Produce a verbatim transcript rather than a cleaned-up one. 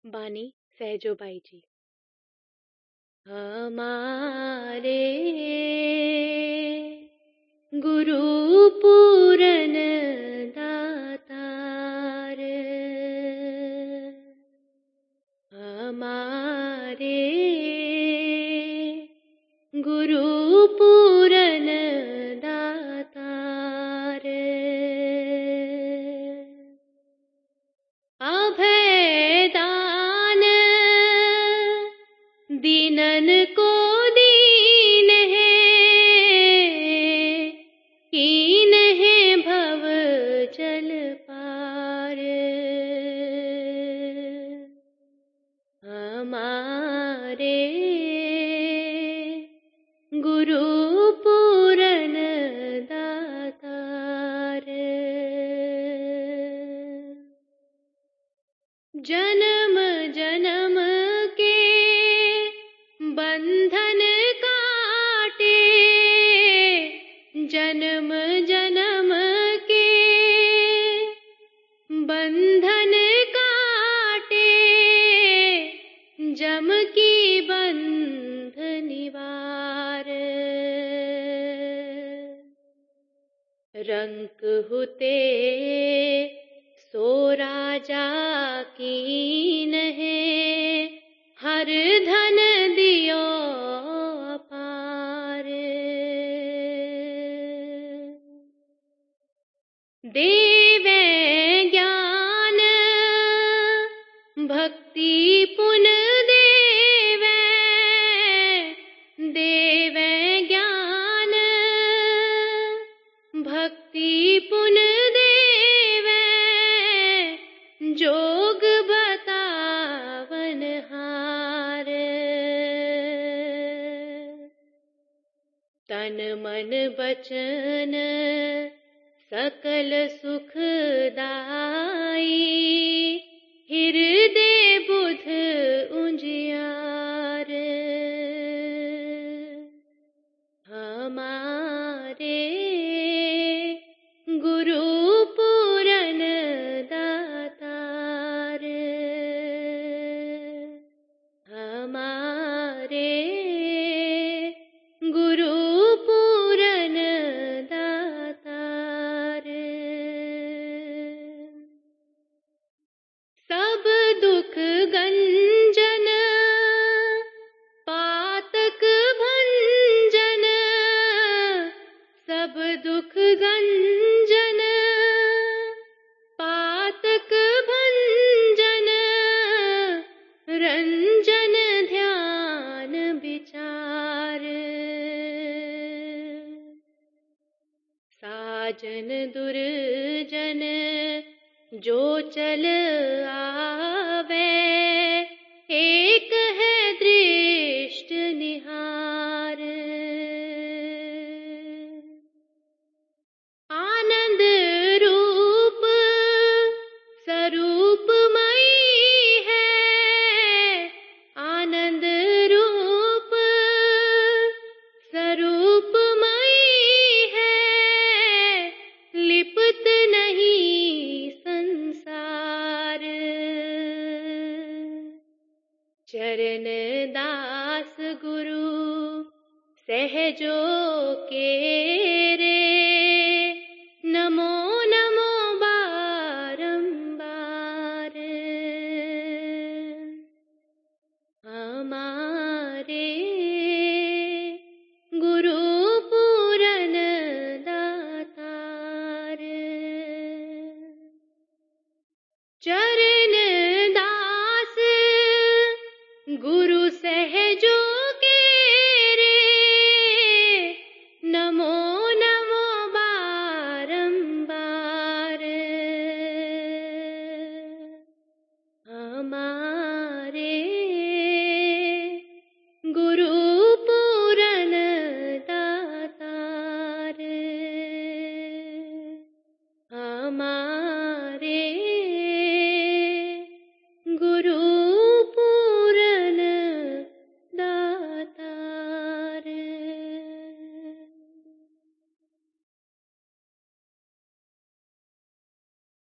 बानी सहजोबाई जी। हमारे गुरु पूरन दातार, हमारे गुरु पूरन दातार, अभय दान दीनन को दीन है, कीन है भव जल पार, हमारे गुरु पूरन दातार। जन्म जन्म के बंधन काटे, जन्म जन्म के बंधन काटे, जम की बंध निवार, रंक हुते सो राजा कीन है, हर धन दियो अपार, देवे ज्ञान भक्ति पुन देवे, देवे ज्ञान भक्ति पुन देवे, जोग बतावन हार, तन मन बचन सकल सुख दाई, हृदय बुध उजियार, हमारे गुरु पूरन दातार, हमारे गुरु पूरन दातार। सब दुख गंजन पातक भंजन, सब दुख गंजन पातक भंजन, रंजन ध्यान विचार, साजन दुर्जन जो चल आवे, एक है दृष्ट निहार, आनंद रूप स्वरूपमयी है, आनंद रूप स्वरूपमयी है, लिपत नहीं संसार, चरण दास गुरु सहजो के रे, नमो नमो बारंबार, हमारे गुरु पूरन दातार। चरण